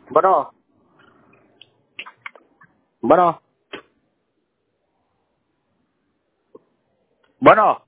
Bueno, bueno, bueno.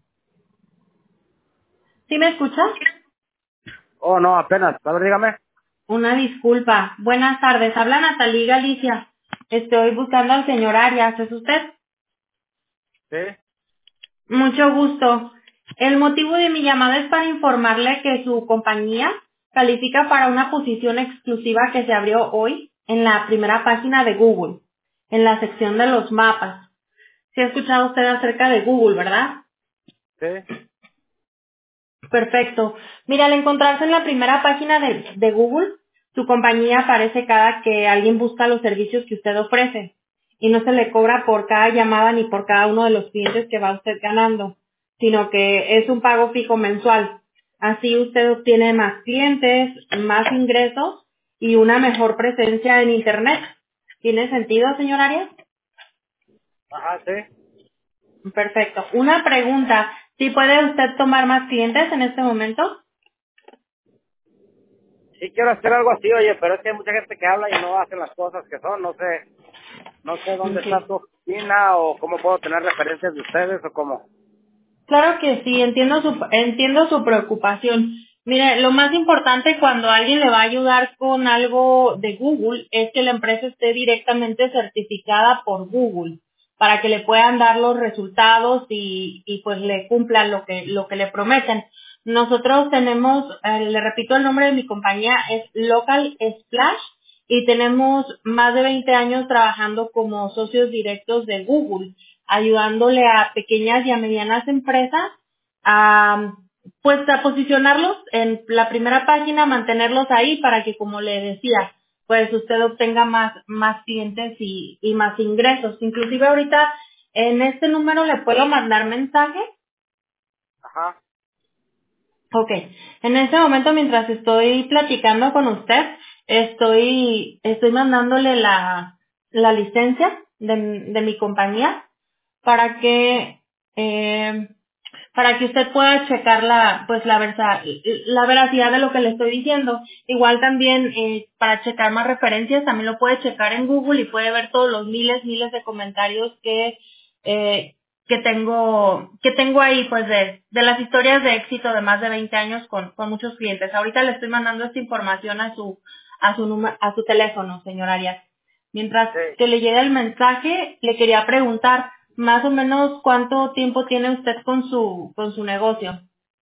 ¿Sí me escuchas? Oh, no, apenas. A ver, dígame. Una disculpa. Buenas tardes. Habla Natalí Galicia. Estoy buscando al señor Arias. ¿Es usted? Sí. Mucho gusto. El motivo de mi llamada es para informarle que su compañía califica para una posición exclusiva que se abrió hoy en la primera página de Google, en la sección de los mapas. ¿Sí ha escuchado usted acerca de Google, verdad? Sí. Perfecto. Mira, al encontrarse en la primera página de Google, su compañía aparece cada que alguien busca los servicios que usted ofrece y no se le cobra por cada llamada ni por cada uno de los clientes que va usted ganando, sino que es un pago fijo mensual. Así usted obtiene más clientes, más ingresos y una mejor presencia en Internet. ¿Tiene sentido, señor Arias? Ajá, sí. Perfecto. Una pregunta. ¿Sí puede usted tomar más clientes en este momento? Sí quiero hacer algo así, oye, pero es que hay mucha gente que habla y no hacen las cosas que son. No sé dónde está Ok. tu oficina o cómo puedo tener referencias de ustedes o cómo. Claro que sí, entiendo su preocupación. Mire, lo más importante cuando alguien le va a ayudar con algo de Google es que la empresa esté directamente certificada por Google para que le puedan dar los resultados y pues le cumplan lo que le prometen. Nosotros tenemos, le repito el nombre de mi compañía, es Local Splash y tenemos más de 20 años trabajando como socios directos de Google, ayudándole a pequeñas y a medianas empresas a pues a posicionarlos en la primera página, mantenerlos ahí para que, como le decía, pues usted obtenga más clientes y más ingresos. Inclusive ahorita en este número le puedo mandar mensaje. Ajá. Ok, en este momento mientras estoy platicando con usted, estoy mandándole la licencia de mi compañía para que eh, para que usted pueda checar la veracidad de lo que le estoy diciendo. Igual también para checar más referencias también lo puede checar en Google y puede ver todos los miles de comentarios eh, que tengo ahí pues de las historias de éxito de más de 20 años con muchos clientes. Ahorita le estoy mandando esta información a su teléfono, señor Arias. Mientras Sí. que le llega el mensaje, le quería preguntar más o menos cuánto tiempo tiene usted con su negocio.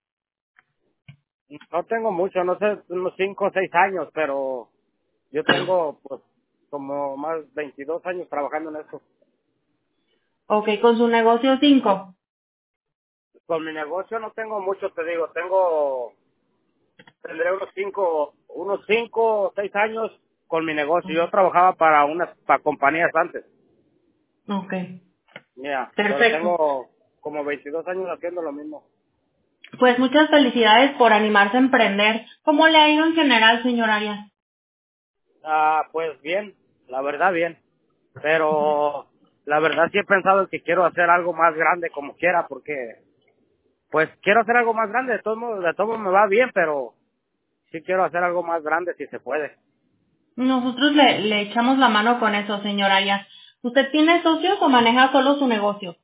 No tengo mucho, no sé, unos 5 o 6 años, pero yo tengo pues como más 22 años trabajando en esto. Ok, con su negocio 5. Con mi negocio no tengo mucho, te digo, tendré unos 5 o 6 años con mi negocio. Yo trabajaba para compañías antes, Ok, mira, pero perfecto. tengo como 22 años haciendo lo mismo. Pues muchas felicidades por animarse a emprender. ¿Cómo le ha ido en general, señor Arias? Pues bien, la verdad bien, pero la verdad sí he pensado que quiero hacer algo más grande como quiera, porque pues quiero hacer algo más grande, de todos modos me va bien, pero sí quiero hacer algo más grande si se puede. Nosotros le echamos la mano con eso, señor Arias. ¿Usted tiene socios o maneja solo su negocio?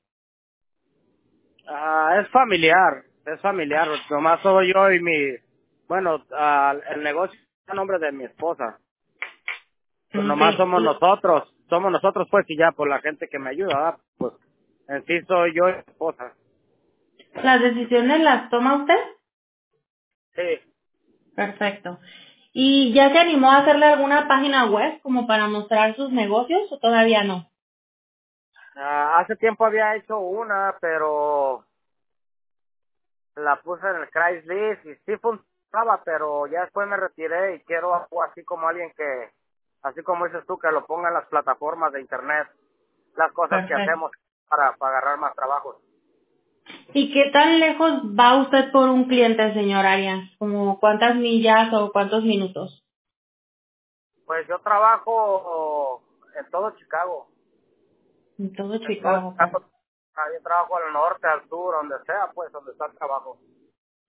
Es familiar, nomás soy yo y bueno, el negocio está a nombre de mi esposa, pues Ok. nomás somos nosotros pues y ya por la gente que me ayuda, ¿verdad? Pues en sí soy yo y mi esposa. ¿Las decisiones las toma usted? Sí, Perfecto. ¿Y ya se animó a hacerle alguna página web como para mostrar sus negocios o todavía no? hace tiempo había hecho una, pero la puse en el Craigslist y sí funcionaba, pero ya después me retiré y quiero algo así como alguien así como dices tú, que lo ponga en las plataformas de internet, las cosas que Perfecto. hacemos para agarrar más trabajos. ¿Y qué tan lejos va usted por un cliente, señor Arias? ¿Como cuántas millas o cuántos minutos? Pues yo trabajo en todo Chicago, En todo en todo Chicago. Chicago. Yo trabajo al norte, al sur, donde sea, pues, donde está el trabajo.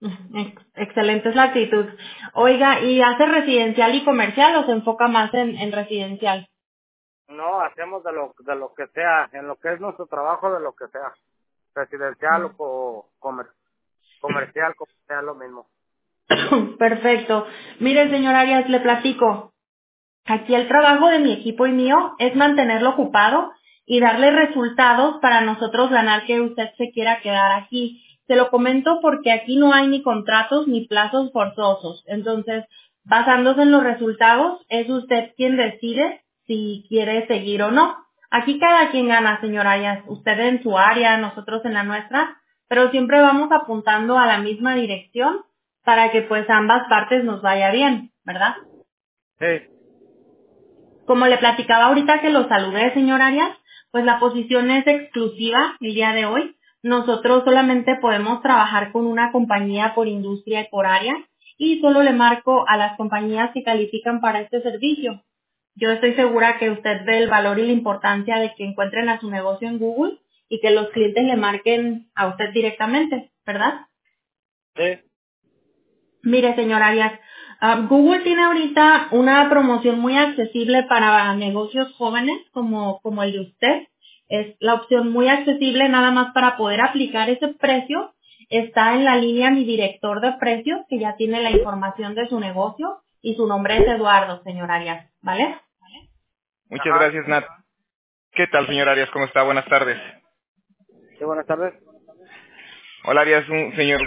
Excelente es la actitud. Oiga, ¿y hace residencial y comercial o se enfoca más en residencial? No, hacemos de lo que sea, en lo que es nuestro trabajo, de lo que sea. Residencial o comercial, como sea lo mismo. Perfecto. Mire, señor Arias, le platico. Aquí el trabajo de mi equipo y mío es mantenerlo ocupado y darle resultados para nosotros ganar que usted se quiera quedar aquí. Se lo comento porque aquí no hay ni contratos ni plazos forzosos. Entonces, basándose en los resultados, es usted quien decide si quiere seguir o no. Aquí cada quien gana, señor Arias. Usted en su área, nosotros en la nuestra, pero siempre vamos apuntando a la misma dirección para que pues ambas partes nos vaya bien, ¿verdad? Sí, Como le platicaba ahorita que lo saludé, señor Arias, pues la posición es exclusiva el día de hoy. Nosotros solamente podemos trabajar con una compañía por industria y por área y solo le marco a las compañías que califican para este servicio. Yo estoy segura que usted ve el valor y la importancia de que encuentren a su negocio en Google y que los clientes le marquen a usted directamente, ¿verdad? sí. Mire, señor Arias, Google tiene ahorita una promoción muy accesible para negocios jóvenes como el de usted. Es la opción muy accesible nada más para poder aplicar ese precio. Está en la línea mi director de precios que ya tiene la información de su negocio y su nombre es Eduardo, señor Arias, ¿vale? Muchas Ajá. gracias, Nat. ¿Qué tal, señor Arias? ¿Cómo está? Buenas tardes. Sí, buenas tardes. Hola, Arias, un señor